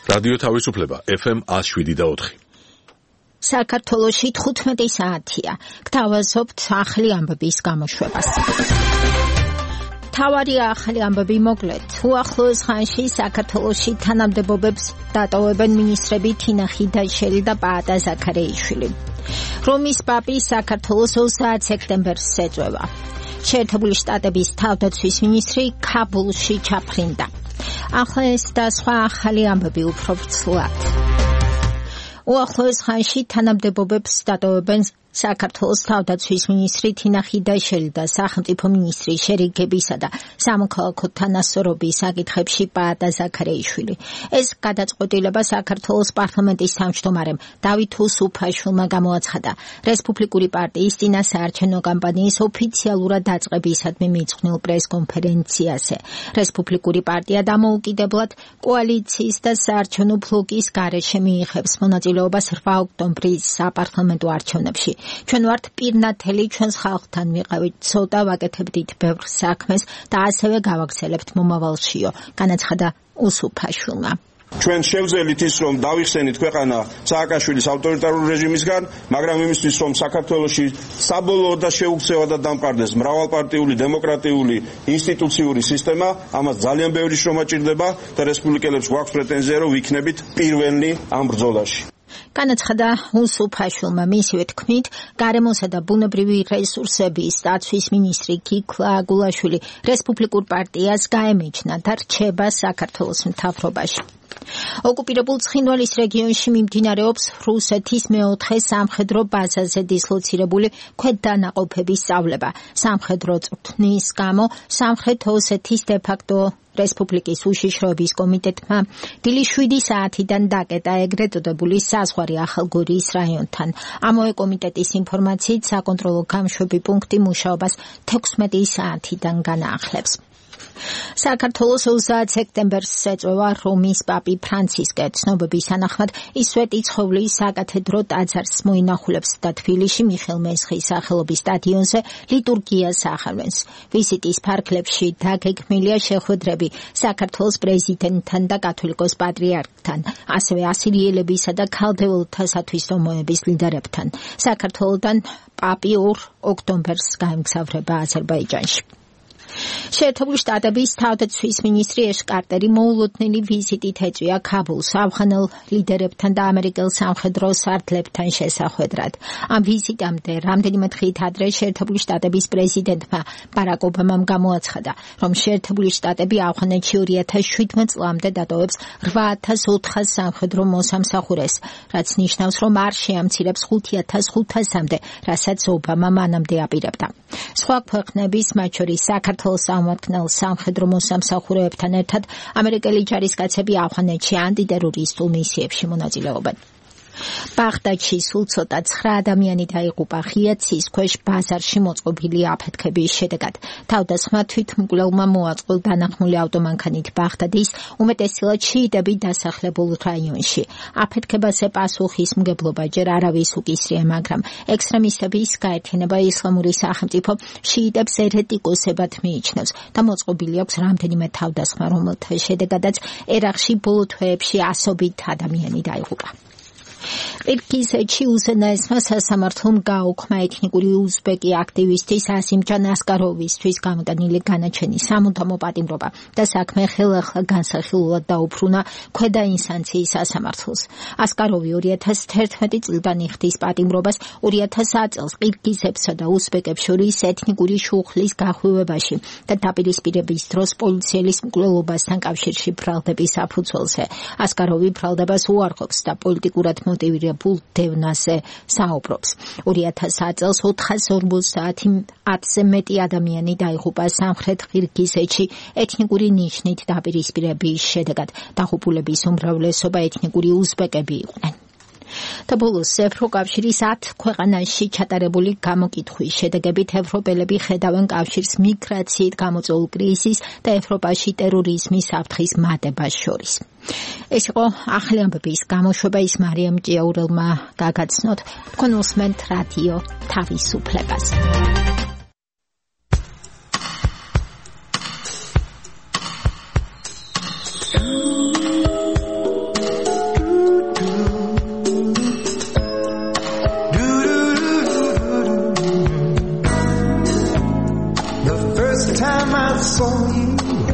რადიო თავისუფლება FM 107.4. საქართველოში 15 საათია. გთავაზობთ ახალი ამბების გამოშვებას. თავარი ახალი ამბები მოკლედ. უახლოეს ხანში საქართველოში თანამდებობებს დატოვებენ მინისტრები თინა ხიდაშელი და პაატა ზაქარეიშვილი. რომის პაპი საქართველოს 30 სექტემბერს ეწვევა. შეერთებული შტატების თავდაცვის მინისტრი ქაბულში ჩაფრინდა. ახლა ეს და სხვა ახალი ამბები უფრო ვრცლად. უახლოეს ხანში თანამდებობებს დატოვებენ საქართველოს თავდაცვის მინისტრი თინა ხიდაშელი და სახელმწიფო მინისტრი შერიგებისა და სამოქალაქო თანასწორობის საკითხებში პაატა ზაქარეიშვილი. ეს გადაწყვეტილება საქართველოს პარლამენტის თავმჯდომარემ დავით უსუფაშვილმა გამოაცხადა რესპუბლიკური პარტიის წინასაარჩევნო კამპანიის ოფიციალურად დაწყებისადმი მიძღვნილ პრესკონფერენციაზე. რესპუბლიკური პარტია დამოუკიდებლად კოალიციის და საარჩევნო ბლოკის გარეშე მიიღებს მონაწილეობას 8 ოქტომბრის საპარლამენტო არჩევნებში. ჩვენ ვართ პირნათელი ჩვენს ხალხთან ვიყავით ცოტა ვაკეთებდით ბევრ საქმეს და ასევე გავაგრძელებთ მომავალშიო, განაცხადა უსუფაშვილმა. ჩვენ შევძელით ის, რომ დავიხსენით ქვეყანა სააკაშვილის ავტორიტარული რეჟიმისგან, მაგრამ იმისთვის, რომ საქართველოში საბოლოო და შეუქცევა და დამყარდეს მრავალპარტიული დემოკრატიული ინსტიტუციური სისტემა, ამას ძალიან ბევრი შრომა ჭირდება და რესპუბლიკელებს გვაქვს პრეტენზია, რომ ვიქნებით პირველნი ამ ბრძოლაში. განაცხადა უსუფაშვილმა. მისივე თქმით, გარემოსა და ბუნებრივი რესურსების დაცვის მინისტრი ქიქლა აგულაშვილი რესპუბლიკურ პარტიას გაემეჩნა და რჩება საქართველოს მთავრობაში. ოკუპირებულ ცხინვალის რეგიონში მიმდინარეობს რუსეთის მეოთხე სამხედრო ბაზაზე დისლოცირებული ქვედანაყოფების სწავლება. სამხედრო წვრთნის გამო სამხრეთ ოსეთის დე-ფაქტო რესპუბლიკის უშიშროების კომიტეტმა დილის 7 საათიდან დაკეტა ეგრეთ წოდებული საზღვარი ახალგორიის რაიონთან. ამავე კომიტეტის ინფორმაციით საკონტროლო გამშვები პუნქტი მუშაობას 16 საათიდან განაახლებს. საქართველოს 30 სექტემბერს ეწვევა რომის პაპი ფრანცისკე. ცნობების თანახმად ის სვეტიცხოვლის საკათედრო ტაძარს მოინახულებს და თბილისში მიხეილ მესხის სახელობის სტადიონზე ლიტურგიას ახარვენს. ვიზიტის ფარგლებში დაგეგმილია შეხვედრები საქართველოს პრეზიდენტთან და კათოლიკოს პატრიარქთან, ასევე ასირიელებისა და ქალდეველთა სათვისტომოების ლიდერებთან. საქართველოდან პაპი 2 ოქტომბერს გაემგზავრება აზერბაიჯანში. შეერთებული შტატების თავდაცვის მინისტრი ეშ კარტერი მოულოდნელი ვიზიტით ეწვია ქაბულს ავღანელ ლიდერებთან და ამერიკელ სამხედრო სარდლებთან შესახვედრად. ამ ვიზიტამდე რამდენიმე დღით ადრე შეერთებული შტატების პრეზიდენტმა ბარაკ ობამამ გამოაცხადა, რომ შეერთებული შტატები ავღანეთში 2017 წლამდე დატოვებს 8400 სამხედრო მოსამსახურეს, რაც ნიშნავს, რომ არ შეამცირებს 5500-მდე, რასაც ობამა მანამდე აპირებდა. სხვა ქვეყნების, მათ შორის საქართველოს სამართლ სამხედრო მოსამსახურეებთან ერთად ამერიკელი ჯარისკაცები ავღანეთში ანტიტერორისტულ მისიებში მონაწილეობენ. ბაღდადში სულ ცოტა 9 ადამიანი დაიღუპა ღია ცის ქვეშ ბაზარში მოწყობილი აფეთქების შედეგად. თავდასხმა თვითმკვლელმა მოაწყო დანახმული ავტომანქანით ბაღდადის უმეტესწილად შიიტები დასახლებულ რაიონში. აფეთქებაზე პასუხისმგებლობა ჯერ არავის უკისრია, მაგრამ ექსტრემისტების გაერთიანება ისლამური სახელმწიფო შიიტებს ერეტიკოსებად მიიჩნევს და მოწყობილი აქვს რამდენიმე თავდასხმა, რომელთა შედეგადაც ერაყში ბოლო თვეებში ასობით ადამიანი დაიღუპა. ყირგიზეთში უზენაესმა სასამართლომ გააუქმა ეთნიკური უზბეკი აქტივისტის ასიმჯან ასკაროვისთვის გამოტანილი განაჩენის სამუდამო პატიმრობა და საქმე ხელახლა განსახილულად დაუბრუნა ქვედა ინსტანციის სასამართლოს. ასკაროვი 2011 წლიდან იხდის პატიმრობას 2000 წელს ყირგიზებსა და უზბეკებს შორის ეთნიკური შუხლის გახვევებაში და დაპირისპირების დროს პოლიციელის მკვლელობასთან კავშირში ბრალდების საფუძველზე. ასკაროვი ბრალდებას უარყოფს და პოლიტიკურად მოტივირებულ დევნაზე საუბრობს. 2000 წელს 450-ზე მეტი ადამიანი დაიღუპა სამხრეთ ყირგიზეთში ეთნიკური ნიშნით დაპირისპირების შედეგად. დაღუპულების უმრავლესობა ეთნიკური უზბეკები იყვნენ. და ბოლოს ევროკავშირის 10 ქვეყანაში ჩატარებული გამოკითხვის შედეგებით ევროპელები ხედავენ კავშირს მიგრაციით გამოწვეულ კრიზისს და ევროპაში ტერორიზმის საფრთხის მატებას შორის. ეს იყო ახალი ამბების გამოშვება, ის მარიამ ჭიაურელმა გაგაცნოთ. თქვენ უსმენთ რადიო თავისუფლებას. time I saw you,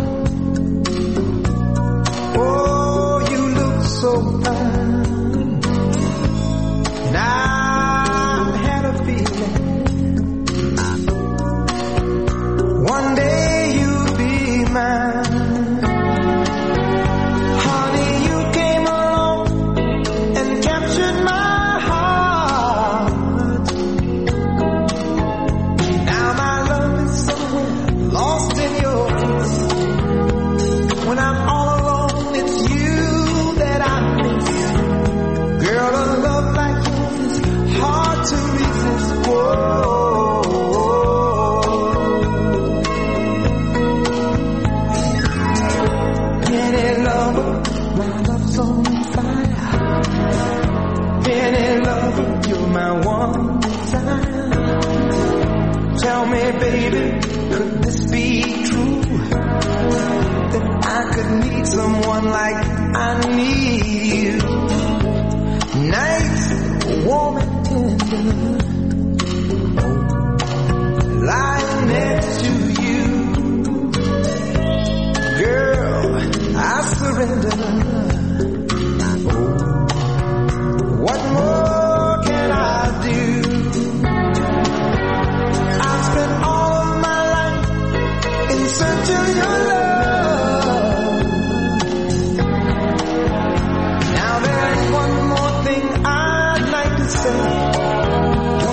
oh, you look so fine. And I had a feeling one day you'll be mine. Honey, you came along and captured my heart. Now my love is somewhere lost in yours. When I'm all alone, it's you that I miss. Girl, a love like yours is hard to resist. Whoa. Penny lover, my love's on fire. Penny lover, you're my one desire. Tell me, baby, could this be true? That I could need someone like I need you. Nice, warm and tender, lying next to you. Girl, I surrender. What more can I do? I've spent all of my life in search of your love. Now there's one more thing I'd like to say.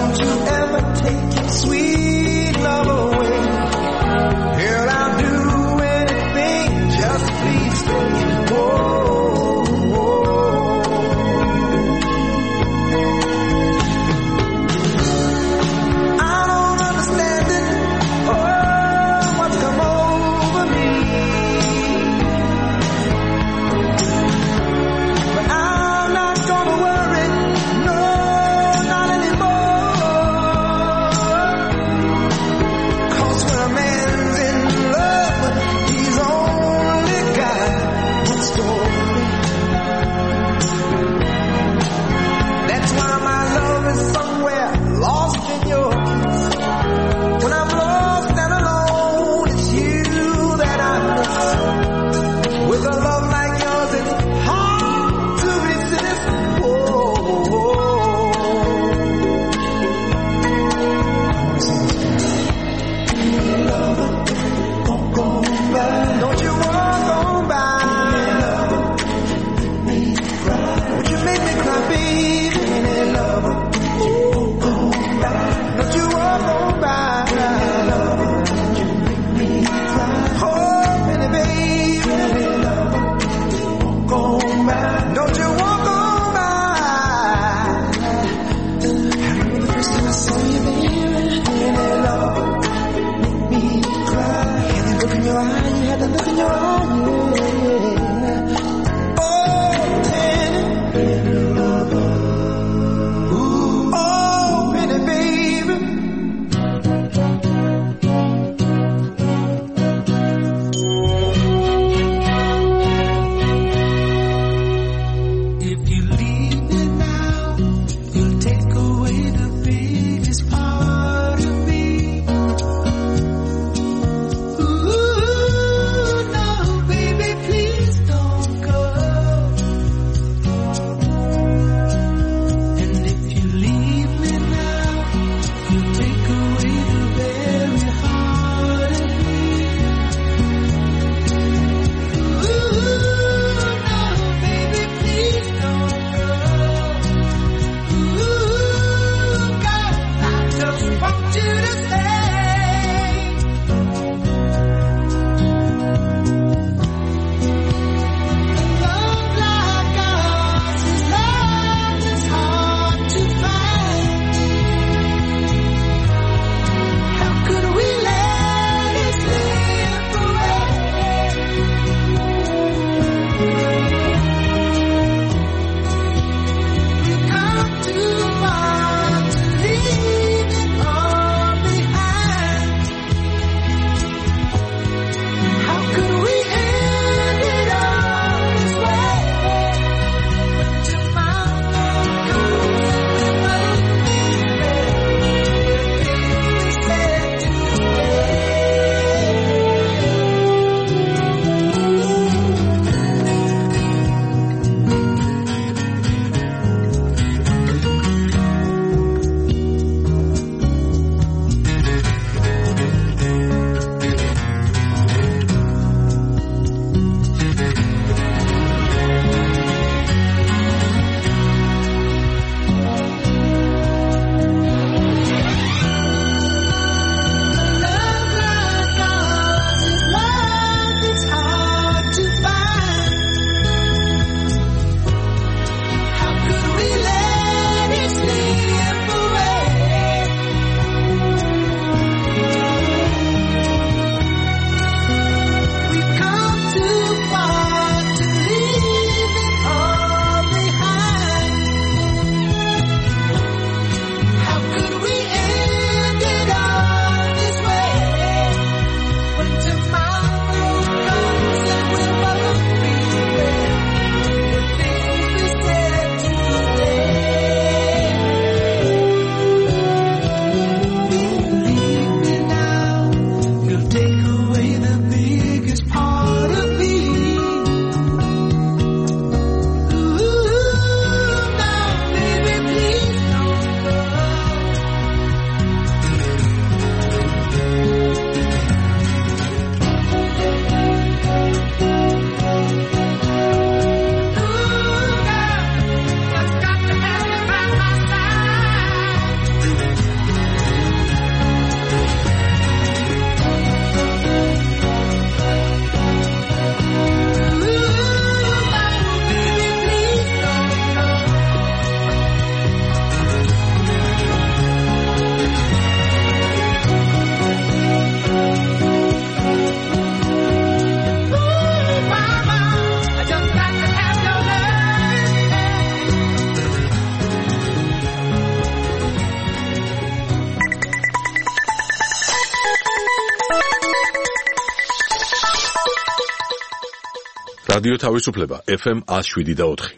რადიო თავისუფლება FM 107.4.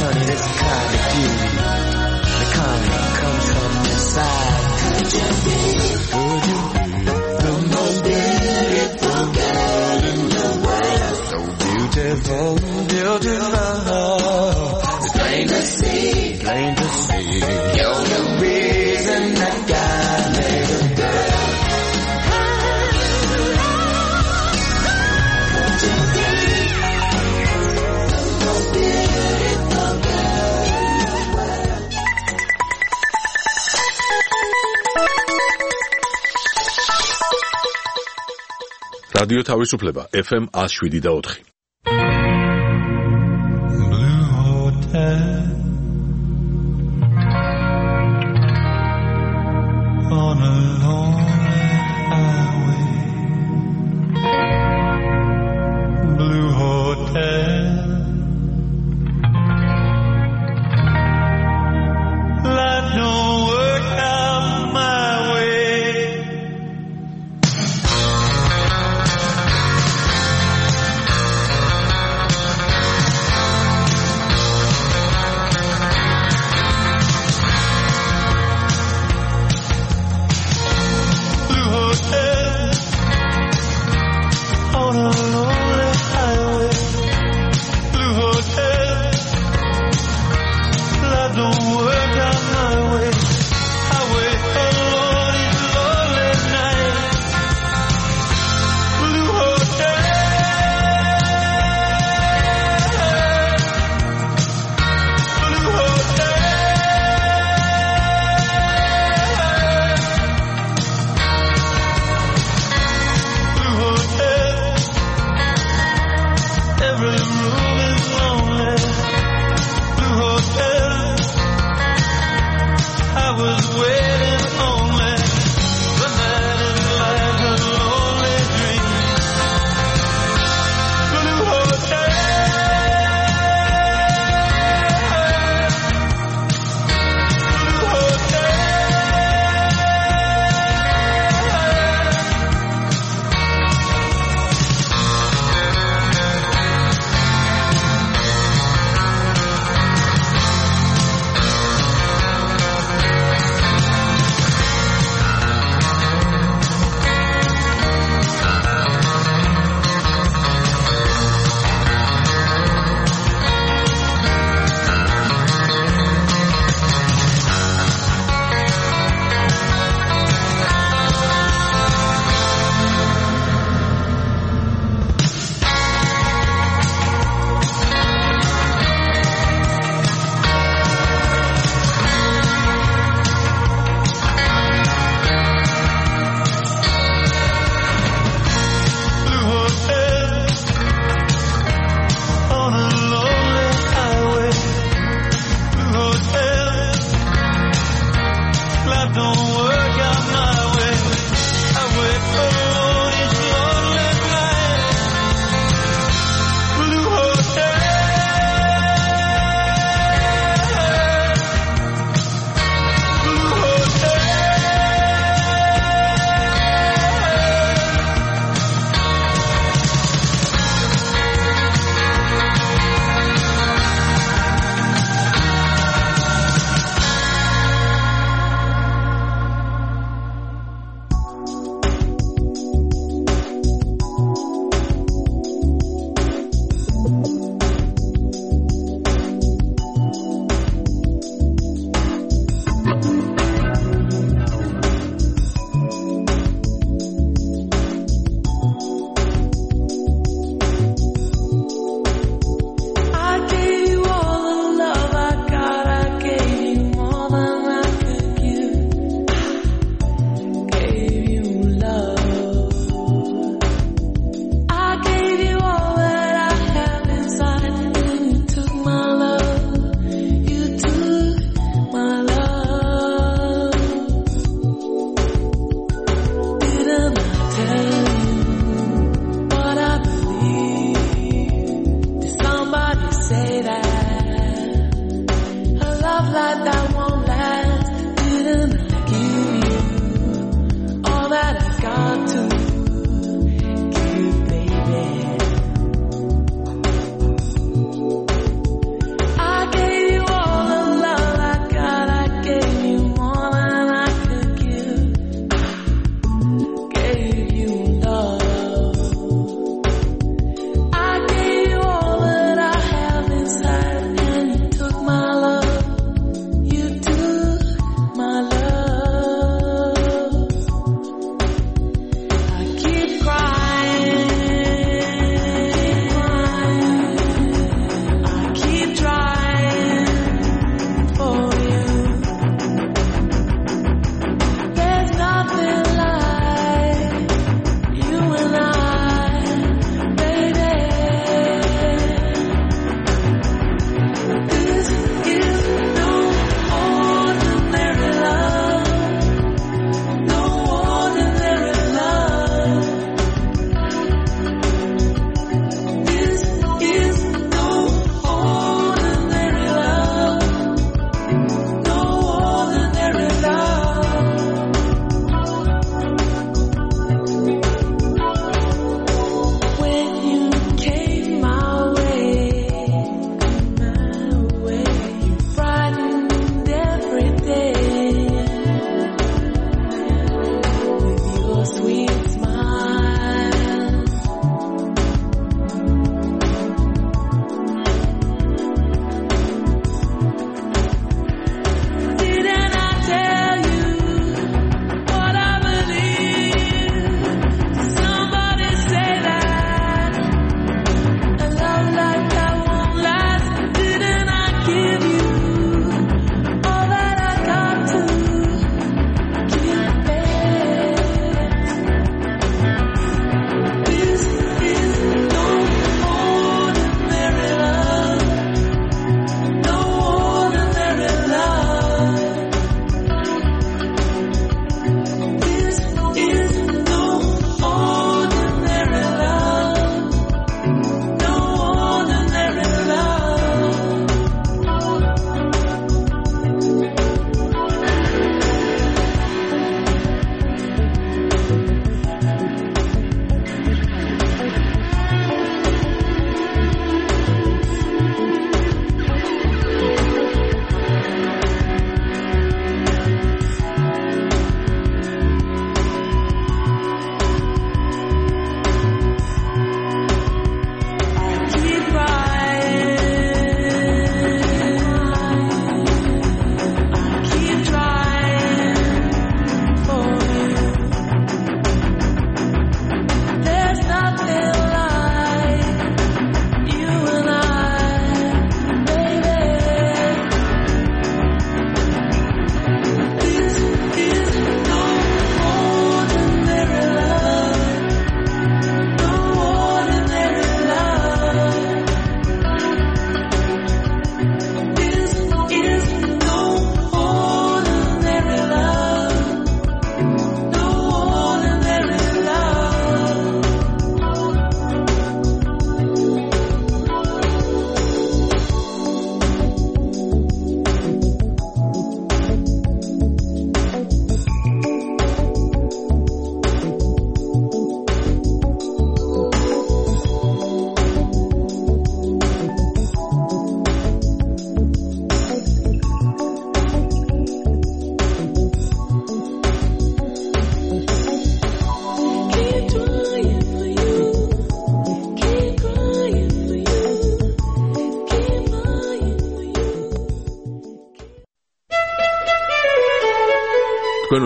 honey, this kind of beauty, the kind that comes from inside. Could you be the most beautiful girl in the world? So beautiful, beautiful. It's plain to see, plain to see. You're the reason that God made a girl. რადიო თავისუფლება FM 107.4. Blue Hotel on a lonely highway. Blue Hotel, life don't work out my way.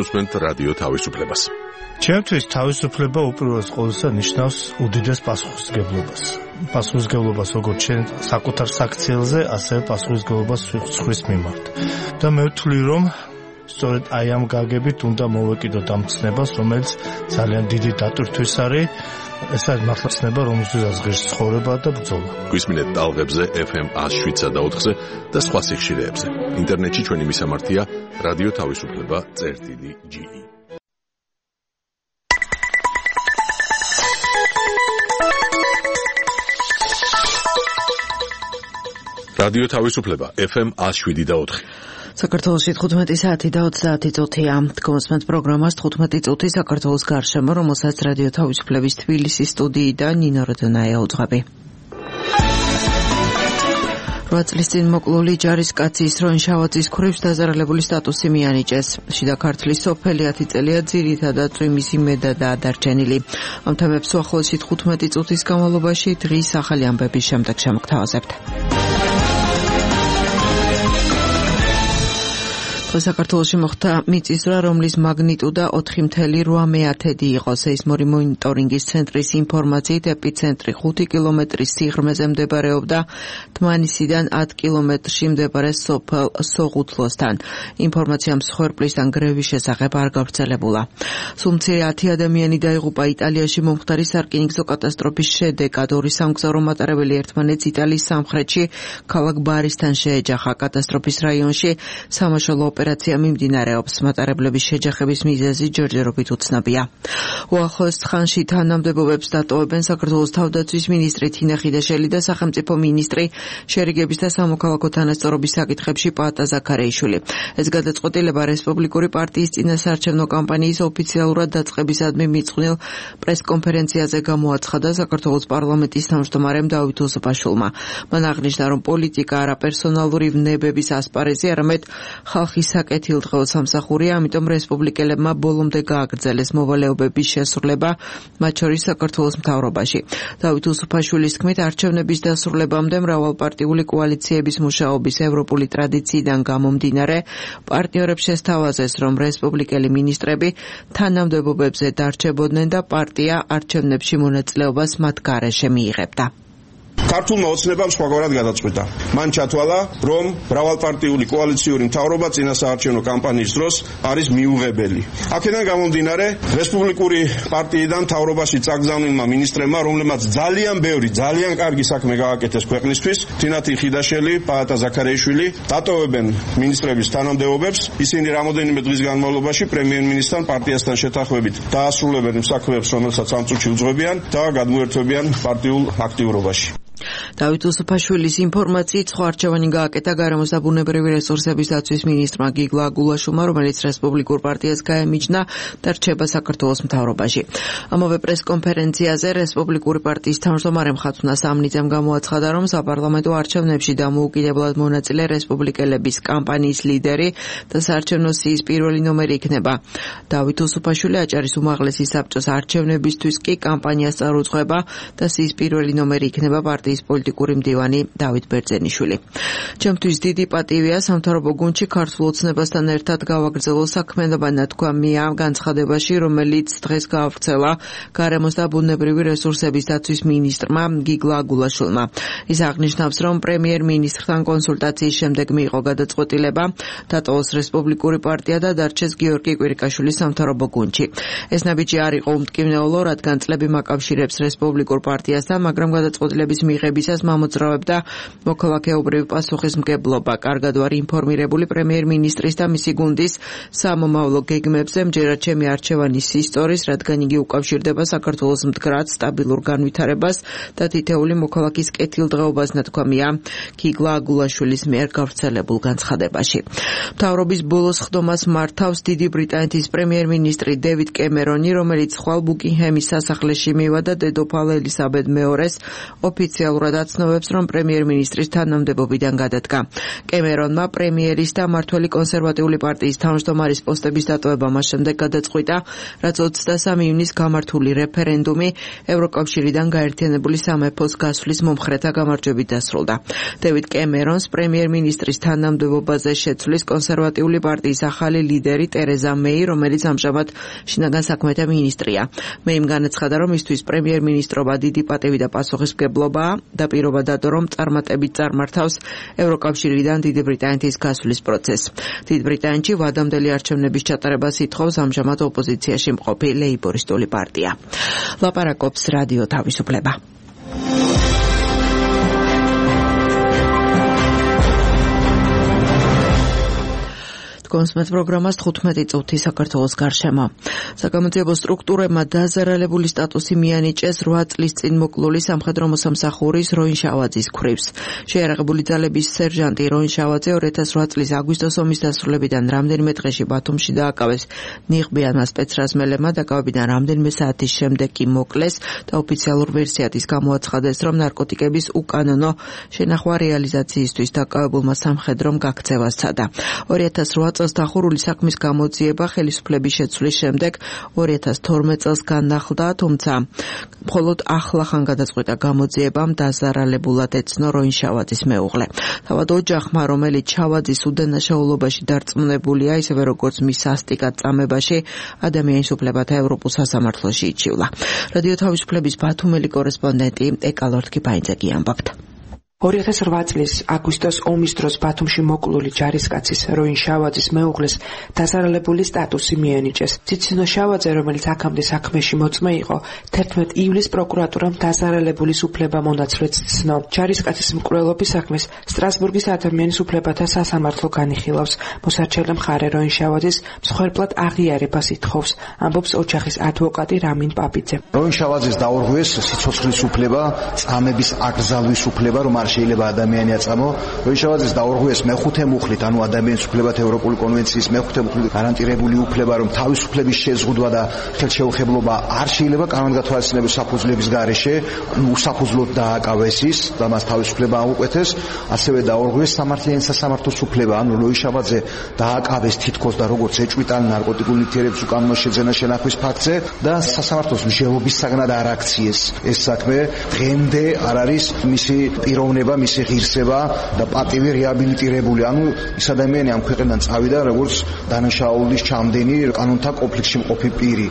უსმენთ რადიო თავისუფლებას. ჩემთვის თავისუფლება უპირველეს ყოვლისა ნიშნავს უდიდეს პასუხისმგებლობას. პასუხისმგებლობას როგორც ჩვენ საკუთარ საქციელზე, ასევე პასუხისმგებლობას სხვის მიმართ. და მე ვთვლი, რომ სწორედ აი ამ გაგებით უნდა მოვეკიდოთ ამ ცნებას, რომელიც ძალიან დიდი დატვირთვის არის. ეს არის მართლა ცნება, რომელსაც ღირს ცხოვრება და ბრძოლა. გვისმინეთ ტალღებზე FM 107.4-ზე და სხვა სიხშირეებზე. ინტერნეტში ჩვენი მისამართია რადიო თავისუფლება.ge. რადიო თავისუფლება FM 107.4. საქართველოში 15 საათი და 30 წუთია. გმოსმენთ პროგრამას 15 წუთი საქართველოს გარშემო, რომელსაც რადიო თავისუფლების თბილისის სტუდიიდან ნინო როდონაია უძღვები. 8 წლის წინ მოკლული ჯარისკაცი ისროენ შავაძის ქურებს დაზარალებული სტატუსი მიანიჭეს. შიდა ქართლის სოფელი 10 წელია ძირითადად წვიმის იმედადაა დარჩენილი. ამ თემებს უახლოესი 15 წუთის განმავლობაში დღის ახალი ამბების შემდეგ შემოგთავაზებთ. საქართველოში მოხდა მიწისძვრა, რომლის მაგნიტუდა 4.8 იყო. სეისმური მონიტორინგის ცენტრის ინფორმაციით ეპიცენტრი 5 კილომეტრის სიღრმეზე მდებარეობდა თმანისიდან 10 კილომეტრში მდებარე სოფელ სოღუთლოსთან. ინფორმაცია მსხვერპლისგან გრევის შესახებ არ გავრცელებულა. სულ მცირე 10 ადამიანი დაიღუპა იტალიაში მომხდარი სარკინიგზო კატასტროფის შედეგად. ორი სამგზავრო მატარებელი ერთმანეთს იტალიის სამხრეთში ქალაქ ბარისთან შეეჯახა. კატასტროფის რაიონში სამაშველო ოპერაცია მიმდინარეობს. მატარებლების შეჯახების მიზეზი ჯერჯერობით უცნობია. უახლოეს ხანში თანამდებობებს დატოვებენ საქართველოს თავდაცვის მინისტრი თინა ხიდაშელი და სახელმწიფო მინისტრი შერიგების და სამოქალაქო თანასწორობის საკითხებში პაატა ზაქარეიშვილი. ეს გადაწყვეტილება რესპუბლიკური პარტიის წინასაარჩევნო კამპანიის ოფიციალურად დაწყებისადმი მიწყვნილ პრესკონფერენციაზე გამოაცხადა საქართველოს პარლამენტის თავმჯდომარემ დავით უსუფაშვილმა. მან აღნიშნა, რომ პოლიტიკა არა პერსონალური ვნებების ასპარეზი, არამედ ხალხის საკეთილდღეო სამსახურია, ამიტომ რესპუბლიკელებმა ბოლომდე გააგრძელეს მოვალეობების შესრულება, მათ შორის საქართველოს მთავრობაში. დავით უსუფაშვილის თქმით, არჩევნების დასრულებამდე მრავალპარტიული კოალიციების მუშაობის ევროპული ტრადიციიდან გამომდინარე, პარტნიორებს შესთავაზეს, რომ რესპუბლიკელი მინისტრები თანამდებობებზე დარჩებოდნენ და პარტია არჩევნებში მონაწილეობას მათ გარეშე მიიღებდა. ქართულმა ოცნებამ სხვაგვარად გადაწყვიტა. მან ჩათვალა, რომ მრავალპარტიული კოალიციური მთავრობა წინასაარჩევნო კამპანიის დროს არის მიუღებელი. აქედან გამომდინარე, რესპუბლიკური პარტიიდან მთავრობაში წაგზავნილმა მინისტრებმა, რომლებმაც ძალიან ბევრი, ძალიან კარგი საქმე გააკეთეს ქვეყნისთვის, თინათი ხიდაშელი, პაატა ზაქარეიშვილი, დატოვებენ მინისტრების თანამდებობებს. ისინი რამოდენიმე დღის განმავლობაში პრემიერ-მინისტრთან პარტიასთან შეთანხმებით დაასრულებენ იმ საქმეებს, რომელსაც ამ წუთში უძღვებიან და გადმოერთვებიან პარტიულ აქტიურობაში. დავით უსუფაშვილის ინფორმაციით სხვა არჩევანი გააკეთა გარემოს და ბუნებრივი რესურსების დაცვის მინისტრმა გიგლა აგულაშვილმა, რომელიც რესპუბლიკურ პარტიას გაემიჯნა და რჩება საქართველოს მთავრობაში. ამავე პრესკონფერენციაზე რესპუბლიკური პარტიის თავმჯდომარე ხათუნა სამნიძემ გამოაცხადა, რომ საპარლამენტო არჩევნებში დამოუკიდებლად მონაწილე რესპუბლიკელების კამპანიის ლიდერი და საარჩევნო სიის პირველი ნომერი იქნება. დავით უსუფაშვილი აჭარის უმაღლესი საბჭოს არჩევნებისთვის კი კამპანიას წარუძღვება და სიის პირველი ნომერი იქნება პარტიის პოლიტიკური მდივანი დავით ბერძენიშვილი. ჩემთვის დიდი პატივია სამთავრობო გუნდში ქართულ ოცნებასთან ერთად გავაგრძელო საქმიანობა ნათქვამია განცხადებაში, რომელიც დღეს გაავრცელა გარემოს და ბუნებრივი რესურსების დაცვის მინისტრმა გიგლა აგულაშვილმა. ის აღნიშნავს, რომ პრემიერ-მინისტრთან კონსულტაციის შემდეგ მიიღო გადაწყვეტილება დატოვოს რესპუბლიკური პარტია და დარჩეს გიორგი კვირიკაშვილი სამთავრობო გუნდში. ეს ნაბიჯი არ იყო უმტკივნეულო, რადგან წლები მაკავშირებს რესპუბლიკურ პარტიასთან, მაგრამ გადაწყვეტილების მიღებისას მამოძრავებდა მოქალაქეობრივი პასუხისმგებლობა. კარგად ვარ ინფორმირებული პრემიერ-მინისტრის და მისი გუნდის სამომავლო გეგმებზე, მჯერად ჩემი არჩევანის ისტორიის, რადგან იგი უკავშირდება საქართველოს მდგრად სტაბილურ განვითარებას და თითეული მოქალაქის კეთილდღეობას, ნათქვამია გიგლა აგულაშვილის მიერ გავრცელებულ განცხადებაში. მთავრობის ბოლოს ხდომას მართავს დიდი ბრიტანეთის პრემიერ-მინისტრი დევიდ კემერონი, რომელიც ხვალ ბუკინგჰემის სასახლეში მივა და დედოფალ ელისაბედ მეორეს ოფიციალურად ოფიციალურად აცნობებს, რომ პრემიერ-მინისტრის თანამდებობიდან გადადგა. კემერონმა პრემიერის და მმართველი კონსერვატიული პარტიის თავმჯდომარის პოსტების დატოვება მას შემდეგ გადაწყვიტა, რაც 23 ივნის გამართული რეფერენდუმი ევროკავშირიდან გაერთიანებული სამეფოს გასვლის მომხრეთა გამარჯვებით დასრულდა. დევიდ კემერონს პრემიერ-მინისტრის თანამდებობაზე შეცვლის კონსერვატიული პარტიის ახალი ლიდერი ტერეზა მეი, რომელიც ამჟამად შინაგან საქმეთა მინისტრია. მეიმ განაცხადა, რომ მისთვის პრემიერ-მინისტრობა დიდი პატივი და პასუხისმგებლობაა და პირობა დადო, რომ წარმატებით წარმართავს ევროკავშირიდან დიდი ბრიტანეთის გასვლის პროცესს. დიდ ბრიტანეთში ვადამდელი არჩევნების ჩატარებას ითხოვს ამჟამად ოპოზიციაში მყოფი ლეიბორისტული პარტია. ლაპარაკობს რადიო თავისუფლება. კონსმეთ პროგრამას 15 წუთი საქართველოს გარშემო. საგამოძიებო სტრუქტურებმა დაზარალებული სტატუსი მიანიჭეს 8 წლის წინ მოკლული სამხედრო მოსამსახურის როინ შავაძის ქვრივს. შეიარაღებული ძალების სერჟანტი როინ შავაძე 2008 წლის აგვისტოს ომის დასრულებიდან რამდენიმე დღეში ბათუმში დააკავეს. ნიღბიანმა სპეცრაზმელებმა დაკავებიდან რამდენიმე საათის შემდეგ კი მოკლეს და ოფიციალურ ვერსიად ის გამოაცხადეს, რომ ნარკოტიკების უკანონო შენახვა რეალიზაციისთვის დაკავებულმა სამხედრომ გაქცევა სცადა. 2008 წელს დახურული საქმის გამოძიება ხელისუფლების შეცვლის შემდეგ 2012 წელს განახლდა, თუმცა მხოლოდ ახლახან გადაწყვიტა გამოძიებამ დაზარალებულად ეცნო როინ შავაძის მეუღლე. თავად ოჯახმა, რომელიც შავაძის უდანაშაულობაში დარწმუნებულია, ისევე როგორც მის სასტიკად წამებაში, ადამიანის უფლებათა ევროპულ სასამართლოში იჩივლა. რადიო თავისუფლების ბათუმელი კორესპონდენტი ეკალორთ კიფაიძე ამბობთ. 2008 წლის აგვისტოს ომის დროს ბათუმში მოკლული ჯარისკაცის როინ შავაძის მეუღლეს დაზარალებული სტატუსი მიანიჭეს. ციცინო შავაძე, რომელიც აქამდე საქმეში მოწმე იყო, 11 ივლისს პროკურატურამ დაზარალებულის უფლებამონაცვლეც ცნო. ჯარისკაცის მკვლელობის საქმეს სტრასბურგის ადამიანის უფლებათა სასამართლო განიხილავს. მოსარჩელე მხარე როინ შავაძის მსხვერპლად აღიარებას ითხოვს, ამბობს ოჯახის ადვოკატი რამინ პაპიძე. როინ შავაძის დაურღვეს სიცოცხლის უფლება, წამების აკრძალვის უფლება, რომ შეიძლება ადამიანი აწამო. როინ შავაძის დაურღვეს მეხუთე მუხლით, ანუ ადამიანის უფლებათა ევროპული კონვენციის მეხუთე მუხლით გარანტირებული უფლება, რომ თავისუფლების შეზღუდვა და ხელშეუხებლობა არ შეიძლება კანონგათვალისწინების საფუძვლების გარეშე, უსაფუძვლოდ დააკავეს ის და მას თავისუფლება აუკვეთეს. ასევე დაურღვეს სამართლიანი სასამართლოს უფლება, ანუ როინ შავაძე დააკავეს თითქოს და როგორც ეჭვიტან ნარკოტიკულ ნივთიერების უკანონო შეძენა შენახვის ფაქტზე და სასამართლოს მსჯელობის საგნად არ აქციეს. ეს საქმე დღემდე არ არის მისი პიროვნება, მისი ღირსება და პატივი რეაბილიტირებული. ანუ ის ადამიანი ამ ქვეყნიდან წავიდა როგორც დანაშაულის ჩამდენი კანონთან კონფლიქტში მყოფი პირი.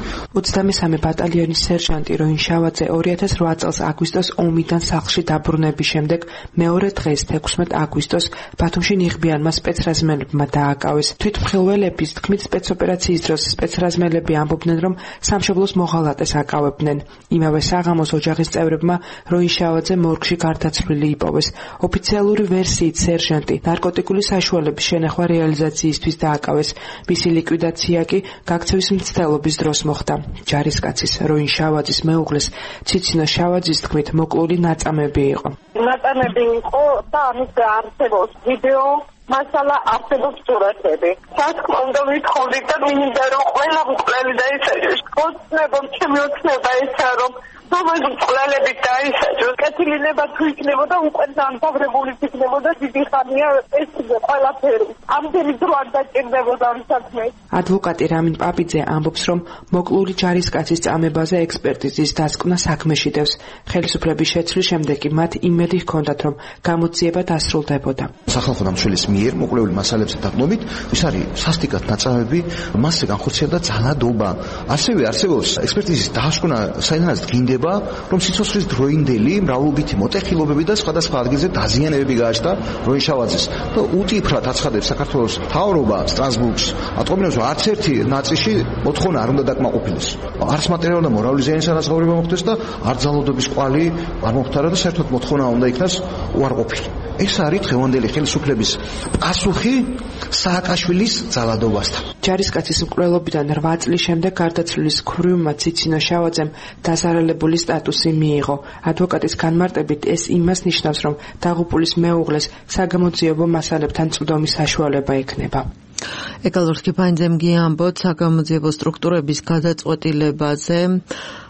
23 ბატალიონის სერჟანტი როინ შავაძე 2008 წელს აგვისტოს ომიდან სახლში დაბრუნების შემდეგ მეორე დღეს 16 აგვისტოს ბათუმში ნიღბიანმა სპეცრაზმელებმა დააკავეს. თვითმხილველების თქმით სპეცოპერაციის დროს სპეცრაზმელები ამბობდნენ, რომ სამშობლოს მოღალატეს აკავებდნენ. იმავე საღამოს ოჯახის წევრებმა როინ შავაძე მორგში გარდაცვლილი იპოვეს. ოფიციალური ვერსიით სერჟანტი ნარკოტიკული საშუალების შენახვა რეალიზაციისთვის დააკავეს. მისი ლიკვიდაცია კი გაქცევის მცდელობის დროს მოხდა. ჯარისკაცის როინ შავაძის მეუღლეს ციცინო შავაძის თქმით მოკლული ნაწამები იყო. ნაწამები იყო და ამის არსებობს ვიდეო, მასალა არსებობს სურათები. რა თქმა უნდა ვითხოვდით და მინდა რომ ყველა მკვლელი დაისაჯოს. ოცნებამ ჩემი ოცნება ესაა, რომ რომელი მკვლელები დაისაჯოს. კეთილინება თუ იქნებოდა უკვე დამთავრებული იქნებოდა დიდი ხანია ეს ყველაფერი. ამდენი დრო არ დაჭირდებოდა ამ საქმეს. ადვოკატი რამინ პაპიძე ამბობს, რომ მოკლული ჯარისკაცის წამებაზე ექსპერტიზის დასკვნა საქმეში დევს. ხელისუფლების შეცვლის შემდეგ კი მათ იმედი ჰქონდათ, რომ გამოძიება დასრულდებოდა. სახალხო დამცველის მიერ მოკლეული მასალებზე დაყნობით, ის არის სასტიკად ნაწამები, მასზე განხორციელდა ძალადობა. ასევე არსებობს ექსპერტიზის დასკვნა, საიდანაც დგინდება, რომ სიცოცხლის დროინდელი მრავლობითი მოტეხილობები და სხვადასხვა ადგილზე დაზიანებები გააჩნდა როინ შავაძეს. და უტიფრად აცხადებს საქართველოს მთავრობა სტრასბურგს, ატყობინებს, რომ არც ერთი ნაწილში მოთხოვნა არ უნდა დაკმაყოფილდეს. არც მატერიალური და მორალური ზიანის ანაზღაურება მოხდეს და არ ძალადობის კვალი არ მოხდარა და საერთოდ მოთხოვნა უნდა იქნას უარყოფილი. ეს არის დღევანდელი ხელისუფლების პასუხი სააკაშვილის ძალადობასთან. ჯარისკაცის მკვლელობიდან 8 წლის შემდეგ გარდაცვლილის ქვრივმა ციცინო შავაძემ დაზარალებული სტატუსი მიიღო. ადვოკატის განმარტებით ეს იმას ნიშნავს, რომ დაღუპულის მეუღლეს საგამოძიებო მასალებთან წვდომის საშუალება ექნება. ეკალორთ კიფაიძემ ამბობს საგამოძიებო სტრუქტურების გადაწყვეტილებაზე.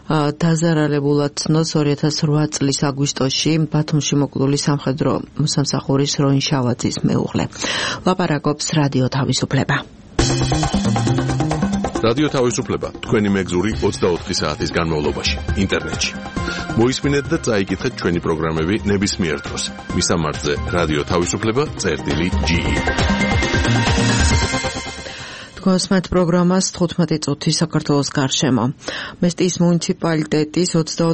დაზარალებულად ცნოს 2008 წლის აგვისტოში ბათუმში მოკლული სამხედრო მოსამსახურის როინ შავაძის მეუღლე. ლაპარაკობს რადიო თავისუფლება. რადიო თავისუფლება თქვენი მეგზური 24 საათის განმავლობაში ინტერნეტში. მოისმინეთ და წაიკითხეთ ჩვენი პროგრამები ნებისმიერ დროს. მისამართზე რადიო თავისუფლება.ge. გოსმეთ პროგრამას 15 წუთი საქართველოს გარშემო. მესტიის მუნიციპალიტეტის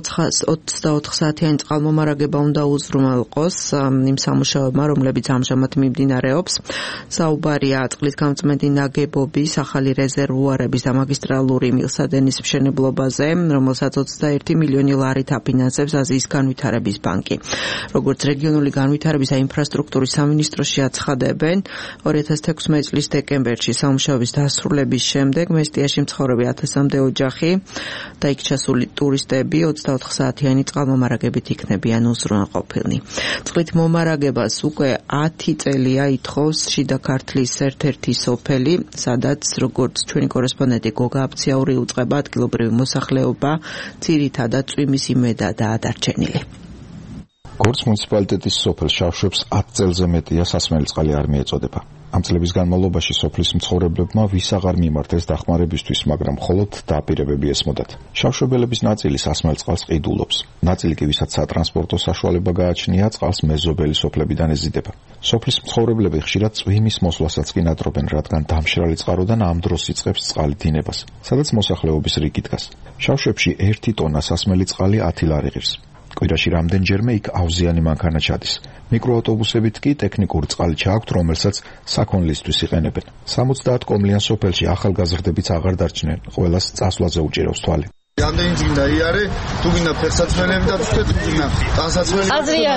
24 საათიანი წყალმომარაგება უნდა უზრუნველყოს იმ სამუშაოებმა, რომლებიც ამჟამად მიმდინარეობს. საუბარია წყლის გამწმენდი ნაგებობის, ახალი რეზერვუარების და მაგისტრალური მილსადენის მშენებლობაზე, რომელსაც 21 მილიონი ლარით აფინანსებს აზიის განვითარების ბანკი. როგორც რეგიონული განვითარების და ინფრასტრუქტურის სამინისტროში აცხადებენ, 2016 წლის დეკემბერში სამუშაოების დასრულების შემდეგ მესტიაში მცხოვრები 1000-მდე ოჯახი და იქ ჩასული ტურისტები 24 საათიანი წყალმომარაგებით იქნებიან უზრუნველყოფილნი. წყლით მომარაგებას უკვე 10 წელია ითხოვს შიდა ქართლის ერთ-ერთი სოფელი, სადაც როგორც ჩვენი კორესპონდენტი გოგა აფციაური უწყება ადგილობრივი მოსახლეობა ძირითადად წვიმის იმედადაა დარჩენილი. გორს მუნიციპალიტეტის სოფელ შავშებს 10 წელზე მეტია სასმელი წყალი არ მიეწოდება. ამ წლების განმავლობაში სოფლის მცხოვრებლებმა ვის აღარ მიმართეს დახმარებისთვის, მაგრამ მხოლოდ დაპირებები ესმოდათ. შავშობელების ნაწილი სასმელ წყალს ყიდულობს. ნაწილი კი ვისაც სატრანსპორტო საშუალება გააჩნია, წყალს მეზობელი სოფლებიდან ეზიდება. სოფლის მცხოვრებლები ხშირად წვიმის მოსვლასაც კი ნატრობენ, რადგან დამშრალი წყაროდან ამ დროს იწყებს წყალი დინებას, სადაც მოსახლეობის რიგი დგას. შავშებში 1 ტონა სასმელი წყალი 10 ლარი ღირს. კვირაში რამდენჯერმე იქ ავზიანი მანქანა ჩადის. მიკროავტობუსებით კი ტექნიკური წყალი ჩააქვთ, რომელსაც საქონლისთვის იყენებენ. 70 კომლიან სოფელში ახალგაზრდებიც აღარ დარჩნენ, ყველას წასვლაზე უჭირავს თვალი. Რამდენი წინდა იარე, თუ გინდა ფეხსაცმელები და თუ გინდა ტანსაცმელი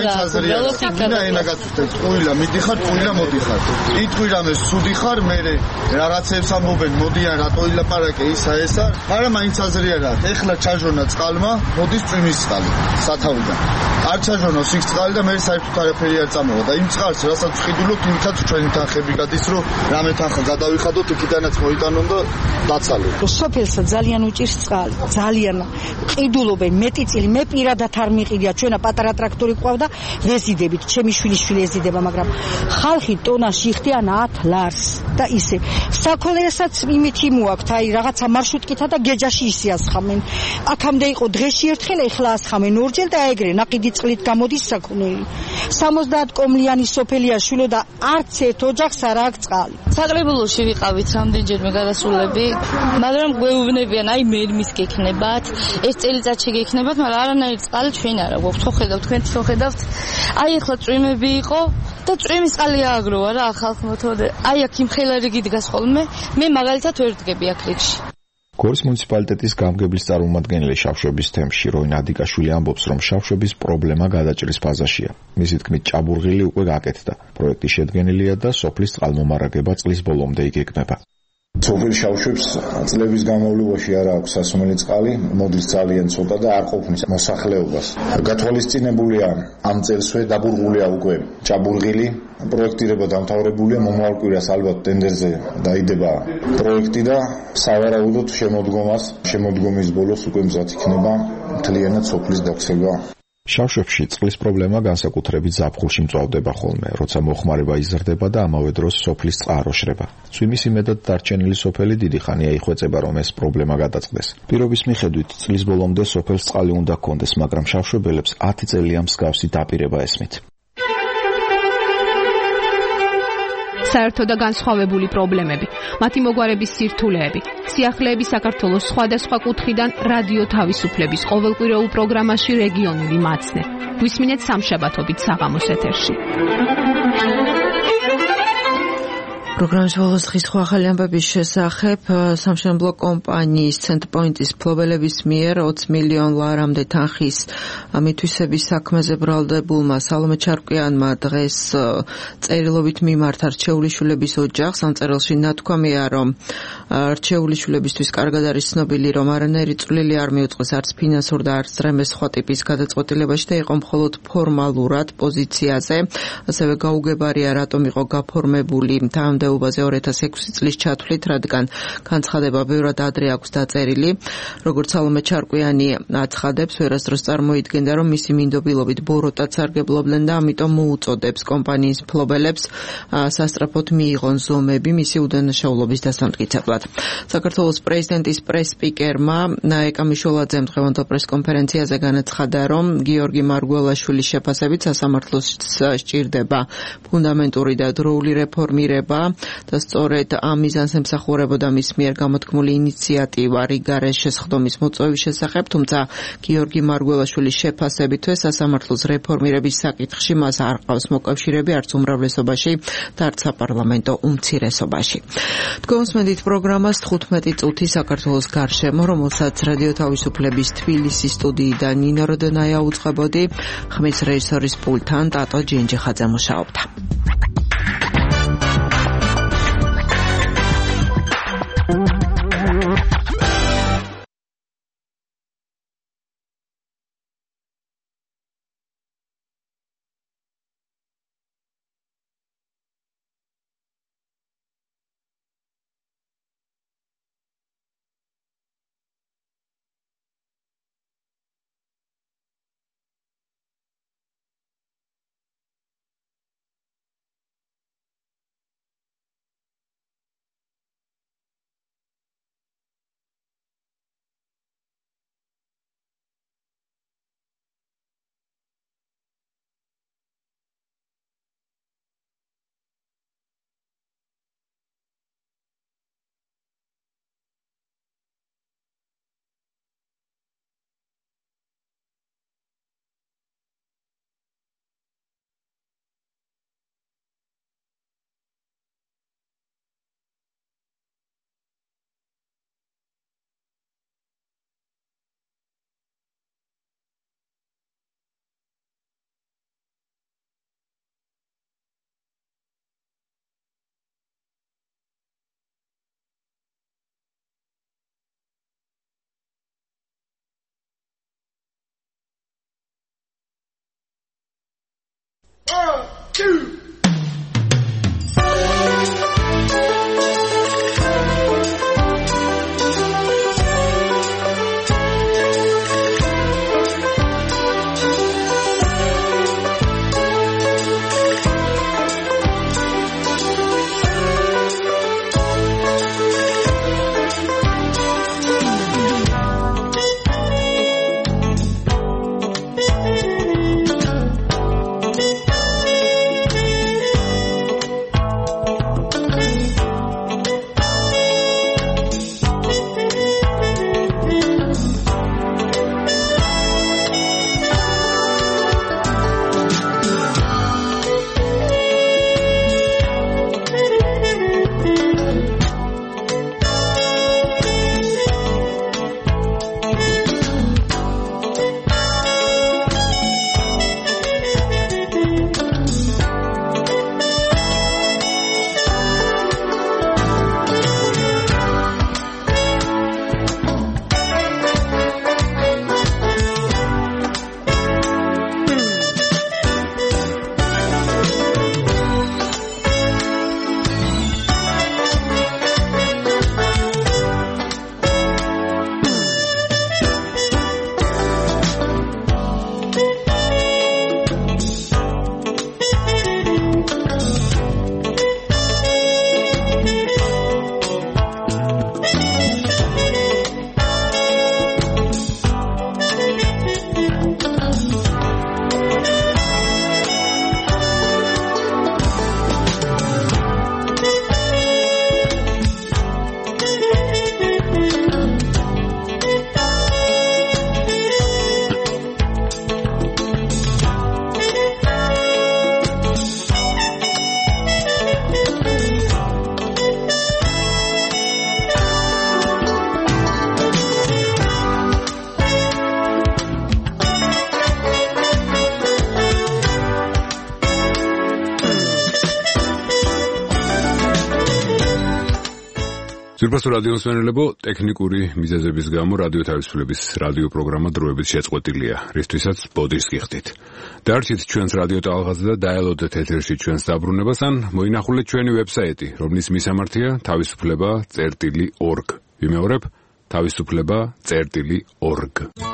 და ენა გაწვდეთ, ყუილა მიდიხარ, ყუილა მოდიხარ. იტყვი რამე სუდი ხარ, მე რაღაცებს ამობენ, მოდიან რატო ილაპარაკე ისა ესა, მაგრამ მაინც აზრი არა. ეხლა ჩაჟონა წყალმა, მოდის წვიმის წყალი სათავიდან. არ ჩაჟონოს იქ წყალი და მე საერთოდ არაფერი არ წამოვა და იმ წყალს რასაც ვყიდულობთ, იმითაც ჩვენი თანხები გადის, რომ რამე თანხა გადავიხადოთ, იქიდანაც მოიტანონ და დაცალოთ. სოფელსა ძალიან უჭირს წყალი. ძალიან ყიდულობენ მეტი წილი, მე პირადად არ მიყიდია, ჩვენა პატარა ტრაქტორი ყავდა, ვეზიდებით, ჩემი შვილი ეზიდება, მაგრამ ხალხი ტონაში იხდიან 10 ლარს და ისე. საქონლესაც იმითი მოაქვთ, აი რაღაცა მარშრუტკითა და გეჯაში ისიასხამენ. აქამდე იყო დღეში ერთხელ, ეხლა ასხამენ ორჯერ და ეგრე ნაყიდი წყლით გამოდის საქონელი. 70 კომლიანი სოფელია შვილო და არც ერთ ოჯახს არ აქვს წყალი. საკრებულოში ვიყავით რამდენჯერმე გადასულები, მაგრამ გვეუბნებიან, აი მერმის გექნებათ, ეს წელიწადში გექნებათ, მაგრამ არანაირი წყალი ჩვენ არ აქვს. ხო ხედავთ, თქვენც ხო ხედავთ. აი ახლა წვიმები იყო და წვიმის წყალი ააგროვა რა ხალხ მოთოდე. აი აქ იმ ხელარიგი დგას ხოლმე, მე მაგალითად ვერ ვდგები აქ რიგში. გორის მუნიციპალიტეტის გამგებლის წარმომადგენელი შავშების თემში როინ ადიკაშვილი ამბობს, რომ შავშების პრობლემა გადაჭრის ფაზაშია. მისი თქმით, ჭაბურღილი უკვე გაკეთდა. პროექტი შედგენილია და სოფლის წყალმომარაგება წლის ბოლომდე იგეგმება. სოფელ შავშებს წლების განმავლობაში არ აქვს სასმელი წყალი, მოდის ძალიან ცოტა და არ ყოფნის მოსახლეობას. გათვალისწინებულია ამ წელსვე დაბურღულია უკვე ჭაბურღილი. პროექტირება დამთავრებულია, მომავალ კვირას ალბათ ტენდერზე დაიდება პროექტი და სავარაუდოდ შემოდგომის ბოლოს უკვე მზად იქნება მთლიანად სოფლის დაქცევა. შავშებში წყლის პრობლემა განსაკუთრებით ზაფხულში მწვავდება ხოლმე, როცა მოხმარება იზრდება და ამავე დროს სოფლის წყარო შრება. წვიმის იმედად დარჩენილი სოფელი დიდი ხანია იხვეწება, რომ ეს პრობლემა გადაწყდეს. პირობის მიხედვით წლის ბოლომდე სოფელს წყალი უნდა ჰქონდეს, მაგრამ შავშობელებს 10 წელია მსგავსი დაპირება ესმით. საერთო და განსხვავებული პრობლემები, მათი მოგვარების სირთულეები, სიახლეები საქართველოს სხვადასხვა კუთხიდან რადიო თავისუფლების ყოველკვირეულ პროგრამაში რეგიონული მაცნე. გვისმინეთ სამშაბათობით საღამოს ეთერში. პროგრამის ბოლოს დღის ახალი ამბების შესახებ სამშენებლო კომპანიის CentPoint-ის მფლობელების მიერ 20 მილიონ ლარამდე თანხის მითვისების საქმეზე ბრალდებულმა სალომე ჩარკვიანმა დღეს წერილობით მიმართა რჩეული შვილების ოჯახს. ამ წერილში ნათქვამია, რომ რჩეული შვილებისთვის კარგად არის ცნობილი, რომ არანაირი წვლილი არ მიუძღვის არც ფინანსურ და არც რამე სხვა ტიპის გადაწყვეტილებაში და იყო მხოლოდ ფორმალურად პოზიციაზე. ასევე გაუგებარია, რატომ იყო გაფორმებული თანამდებობა მცდელობაზე 2006 წლის ჩათვლით, რადგან განცხადება ბევრად ადრე აქვს დაწერილი. როგორც სალომე ჩარკვიანი აცხადებს, ვერასდროს წარმოიდგენდა, რომ მისი მინდობილობით ბოროტად სარგებლობდნენ და ამიტომ მოუწოდებს კომპანიის მფლობელებს სასწრაფოდ მიიღონ ზომები მისი უდანაშაულობის დასამტკიცებლად. საქართველოს პრეზიდენტის პრეს-სპიკერმა ეკა მიშველაძემ დღევანდელ პრეს-კონფერენციაზე განაცხადა, რომ გიორგი მარგველაშვილის შეფასებით სასამართლოს სჭირდება ფუნდამენტური და დროული რეფორმირება და სწორედ ამ მიზანს ემსახურებოდა მის მიერ გამოთქმული ინიციატივა რიგარეს შესხდომის მოწვევის შესახებ, თუმცა გიორგი მარგველაშვილის შეფასებითვე სასამართლოს რეფორმირების საკითხში მას არ ყავს მოკავშირეები არც უმრავლესობაში და არც საპარლამენტო უმცირესობაში. თქვენსმენდით პროგრამას 15 წუთი საქართველოს გარშემო, რომელსაც რადიო თავისუფლების თბილისის სტუდიიდან ნინო როდონაია უწყებოდი, ხმის რეჟისორის პულტთან ტატო ჯინჯიხაძე მუშაობდა. One, two. ძვირფასო რადიო მსმენელებო, ტექნიკური მიზეზების გამო რადიო თავისუფლების რადიო პროგრამა დროებით შეწყვეტილია, რისთვისაც ბოდიშს გიხდით. დარჩით ჩვენს რადიო ტალღაზე და დაელოდეთ ეთერში ჩვენს დაბრუნებას, ან მოინახულეთ ჩვენი ვებსაიტი, რომლის მისამართია თავისუფლება.org. ვიმეორებ, თავისუფლება.org.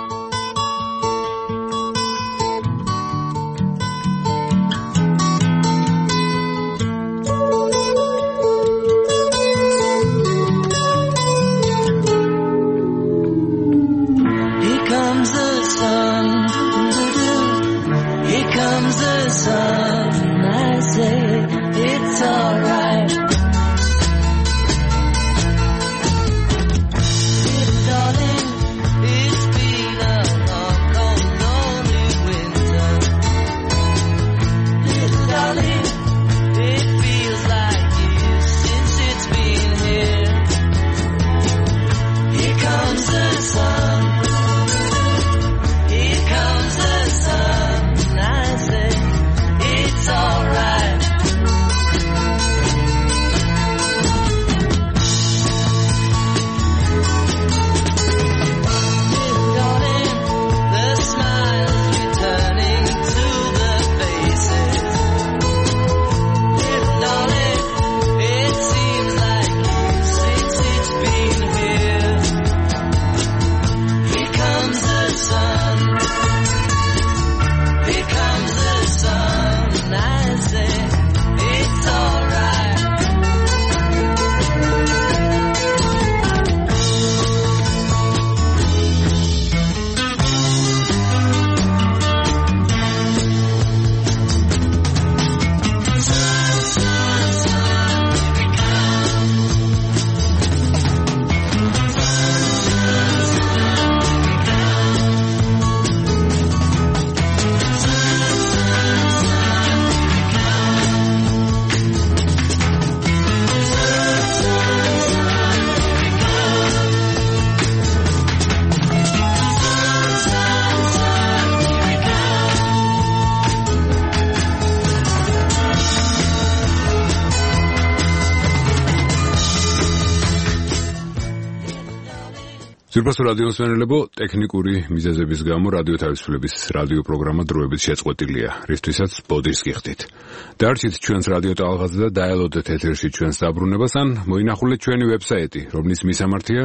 ძვირფასო რადიო მსმენელებო, ტექნიკური მიზეზების გამო რადიო თავისუფლების რადიო პროგრამა დროებით შეწყვეტილია, რისთვისაც ბოდიშს გიხდით. დარჩით ჩვენს რადიო ტალღაზე და დაელოდეთ ეთერში ჩვენს დაბრუნებას, ან მოინახულეთ ჩვენი ვებსაიტი, რომლის მისამართია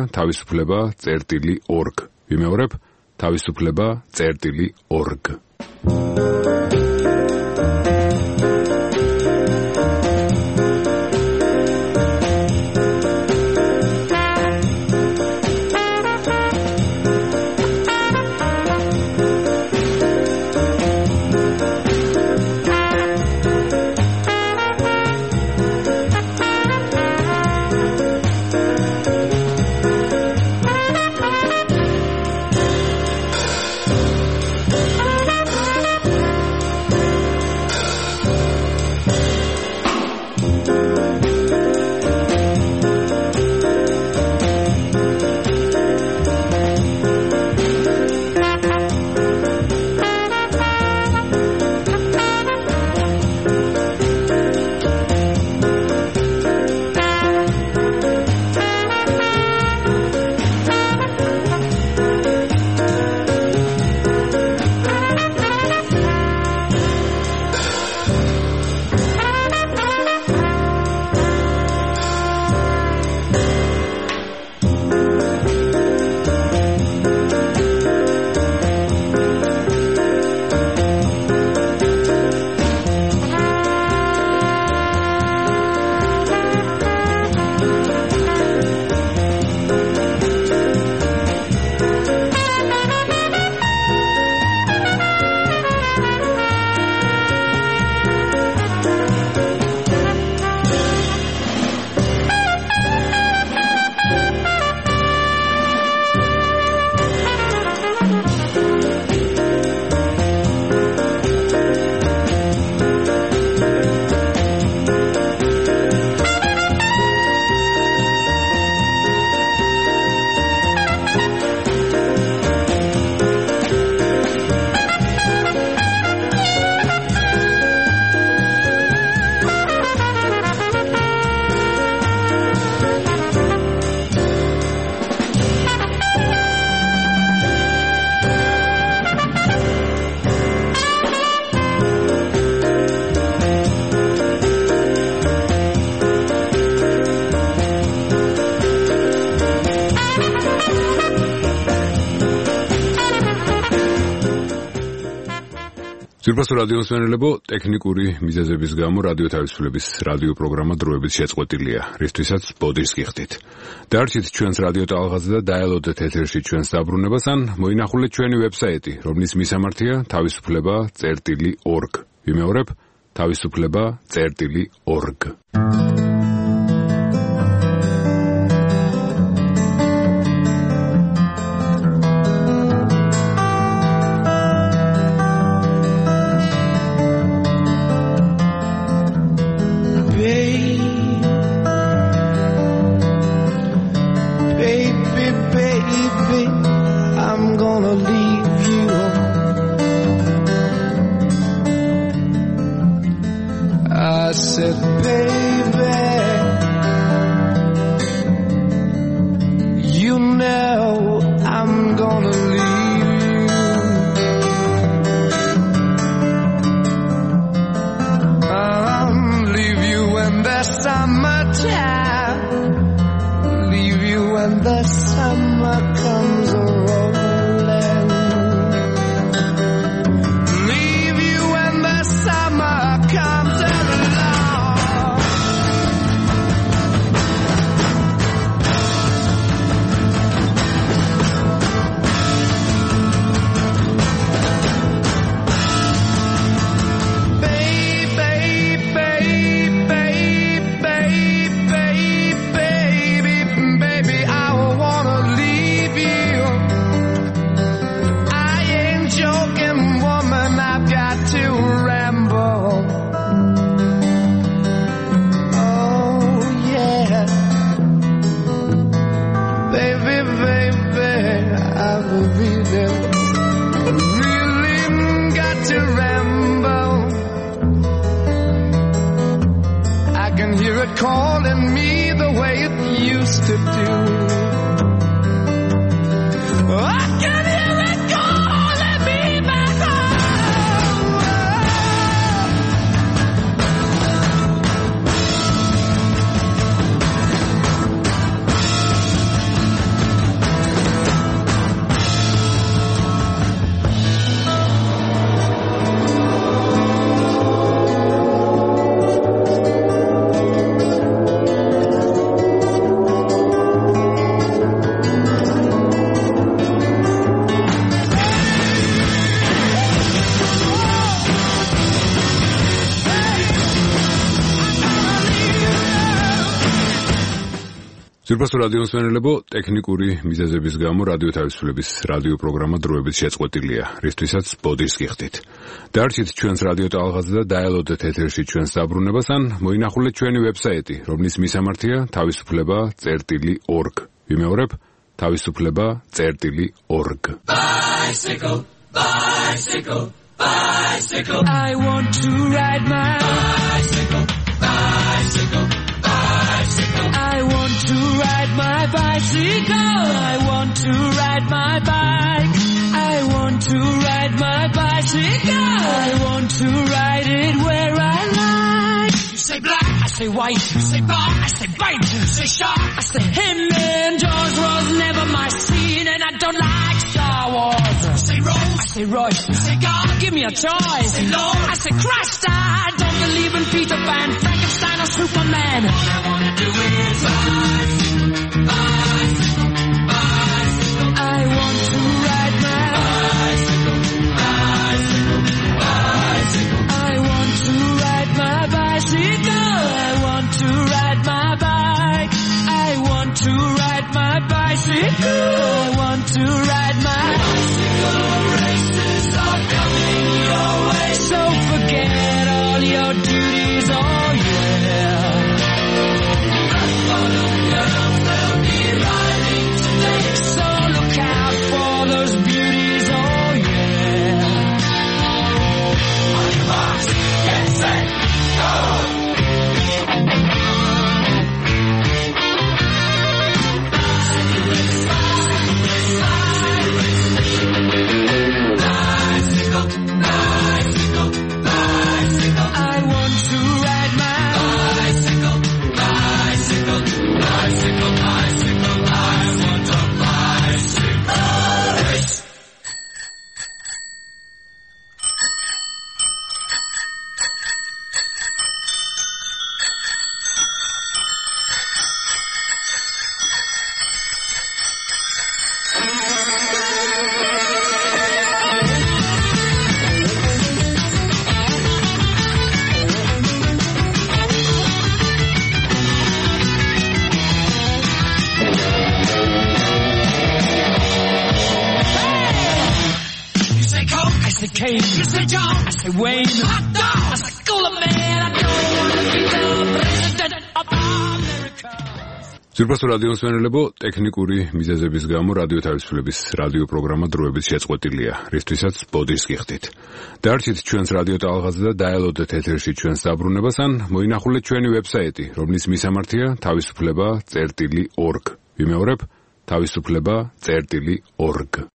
თავისუფლება.org. ვიმეორებ, თავისუფლება.org. ძვირფასო რადიოს მსმენელებო, ტექნიკური მიზეზების გამო რადიო თავისუფლების რადიო პროგრამა დროებით შეწყვეტილია, რისთვისაც ბოდიშს გიხდით. დარჩით ჩვენს რადიო ტალღაზე და დაელოდეთ ეთერში ჩვენს დაბრუნებას, ან მოინახულეთ ჩვენი ვებსაიტი, რომლის მისამართია თავისუფლება.org. ვიმეორებ, თავისუფლება.org. I said, baby, you know I'm gonna leave you. Leave you in the summertime, leave you when the summer comes rolling, leave you when the summer comes calling me the way it used to do. I can hear it calling me back ძვირფასო რადიოს მსმენელებო, ტექნიკური მიზეზების გამო რადიო თავისუფლების რადიო პროგრამა დროებით შეწყვეტილია, რისთვისაც ბოდიშს გიხდით. დარჩით ჩვენს რადიო ტალღაზე და დაელოდეთ ეთერში ჩვენს დაბრუნებას, ან მოინახულეთ ჩვენი ვებსაიტი, რომლის მისამართია თავისუფლება.org. ვიმეორებ, თავისუფლება.org. Bicycle, bicycle, bicycle. I want to ride my bicycle, bicycle, bicycle. I want to ride my bicycle. I want to ride my bike. I want to ride my bicycle. I want to ride it where I like. You say black, I say white. You say bar, I say bite. You say shark, I say him. And Jaws was never my scene, and I don't like Star Wars. You say Rose, I say Royce. You say God, give me a choice. You say Lord, I say Christ. I don't believe in Peter Pan, Frankenstein, or Superman. All I wanna do is bicycle, bicycle, bicycle. I want to ride my bicycle, bicycle, bicycle. I want to ride my bicycle. I want to ride my bike. I want to ride my bicycle. I want to ride my bicycle. Races are coming your way, so forget all your duties. Oh yeah. So look out for those beauties, oh yeah. On your marks, get set, go. Cigarettes, cigarettes, cigarettes, say Kane, you say John, I say Wayne, hot dog, I say Cooler Man, I don't wanna be the president of America. ზურბასო რადიოს მსმენელებო, ტექნიკური მიზეზების გამო რადიო თავისუფლების რადიო პროგრამა დროებით შეწყვეტილია, რისთვისაც ბოდიშს გიხდით. დარჩით ჩვენს რადიო ტალღაზე და დაელოდეთ ეთერში ჩვენს დაბრუნებას, ან მოინახულეთ ჩვენი ვებსაიტი, რომლის მისამართია თავისუფლება.org. ვიმეორებ, თავისუფლება.org.